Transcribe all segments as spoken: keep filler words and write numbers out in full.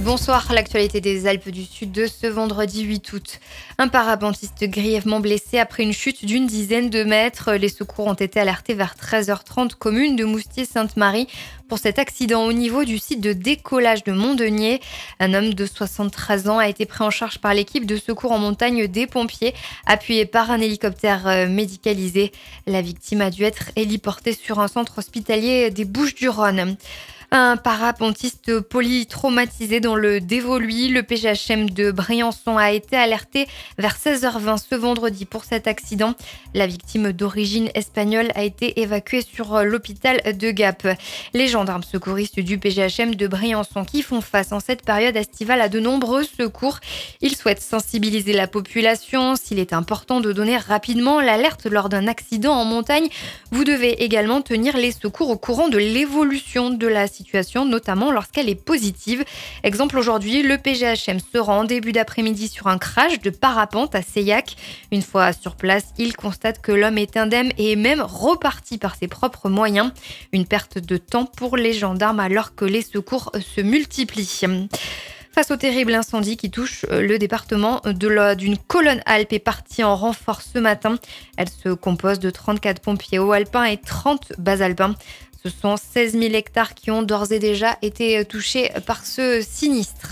Bonsoir, l'actualité des Alpes du Sud de ce vendredi huit août. Un parapentiste grièvement blessé après une chute d'une dizaine de mètres. Les secours ont été alertés vers treize heures trente, commune de Moustier-Sainte-Marie, pour cet accident au niveau du site de décollage de Montdenier. Un homme de soixante-treize ans a été pris en charge par l'équipe de secours en montagne des pompiers, appuyé par un hélicoptère médicalisé. La victime a dû être héliportée sur un centre hospitalier des Bouches-du-Rhône. Un parapentiste polytraumatisé dans le Dévoluy, le P G H M de Briançon a été alerté vers seize heures vingt ce vendredi pour cet accident. La victime d'origine espagnole a été évacuée sur l'hôpital de Gap. Les gendarmes secouristes du P G H M de Briançon qui font face en cette période estivale à de nombreux secours. Ils souhaitent sensibiliser la population. S'il est important de donner rapidement l'alerte lors d'un accident en montagne, vous devez également tenir les secours au courant de l'évolution de la situation. situation, notamment lorsqu'elle est positive. Exemple aujourd'hui, le P G H M se rend en début d'après-midi sur un crash de parapente à Seillac. Une fois sur place, il constate que l'homme est indemne et est même reparti par ses propres moyens. Une perte de temps pour les gendarmes alors que les secours se multiplient. Face au terrible incendie qui touche le département, de la, d'une colonne Alpes est partie en renfort ce matin. Elle se compose de trente-quatre pompiers hauts alpins et trente bas alpins. Ce sont seize mille hectares qui ont d'ores et déjà été touchés par ce sinistre.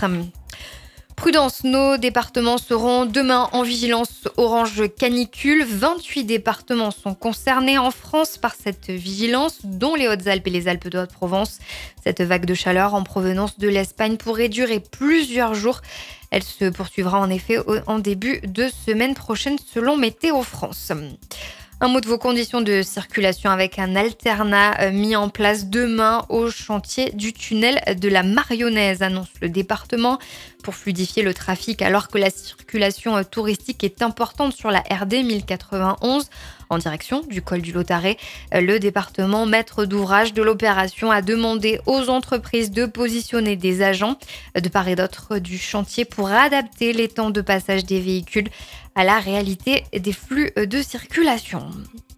Prudence, nos départements seront demain en vigilance orange canicule. vingt-huit départements sont concernés en France par cette vigilance, dont les Hautes-Alpes et les Alpes de Haute-Provence. Cette vague de chaleur en provenance de l'Espagne pourrait durer plusieurs jours. Elle se poursuivra en effet en début de semaine prochaine selon Météo France. Un mot de vos conditions de circulation avec un alternat mis en place demain au chantier du tunnel de la Marionnaise, annonce le département, pour fluidifier le trafic alors que la circulation touristique est importante sur la R D mille quatre-vingt-onze en direction du col du Lautaret. Le département, maître d'ouvrage de l'opération, a demandé aux entreprises de positionner des agents de part et d'autre du chantier pour adapter les temps de passage des véhicules à la réalité des flux de circulation.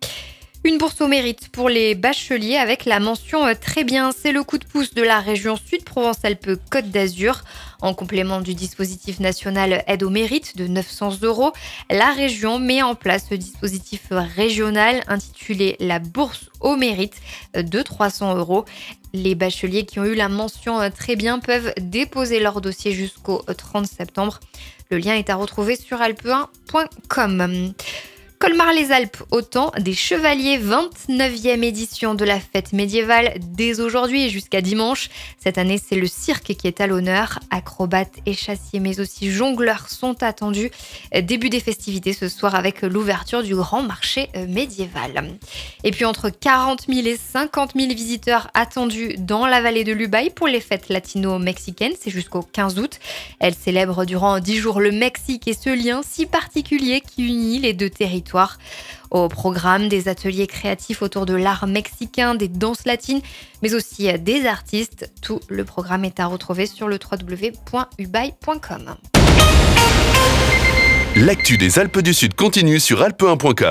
Une bourse au mérite pour les bacheliers avec la mention très bien. C'est le coup de pouce de la région Sud-Provence-Alpes-Côte d'Azur. En complément du dispositif national aide au mérite de neuf cents euros, la région met en place ce dispositif régional intitulé la bourse au mérite de trois cents euros. Les bacheliers qui ont eu la mention très bien peuvent déposer leur dossier jusqu'au trente septembre. Le lien est à retrouver sur alpe un point com. Colmar-les-Alpes, au temps des Chevaliers, vingt-neuvième édition de la fête médiévale dès aujourd'hui et jusqu'à dimanche. Cette année, c'est le cirque qui est à l'honneur. Acrobates et chassiers, mais aussi jongleurs sont attendus. Début des festivités ce soir avec l'ouverture du grand marché médiéval. Et puis entre quarante mille et cinquante mille visiteurs attendus dans la vallée de l'Ubaye pour les fêtes latino-mexicaines. C'est jusqu'au quinze août. Elles célèbrent durant dix jours le Mexique et ce lien si particulier qui unit les deux territoires. Au programme, des ateliers créatifs autour de l'art mexicain, des danses latines, mais aussi des artistes. Tout le programme est à retrouver sur le w w w point ubaye point com. L'actu des Alpes du Sud continue sur alpe un point com.